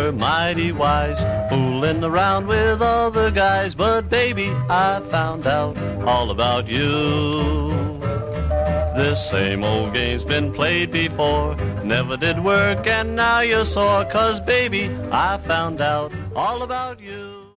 were mighty wise, fooling around with other guys. But baby, I found out all about you. This same old game's been played before, never did work and now you're sore. 'Cause baby, I found out all about you.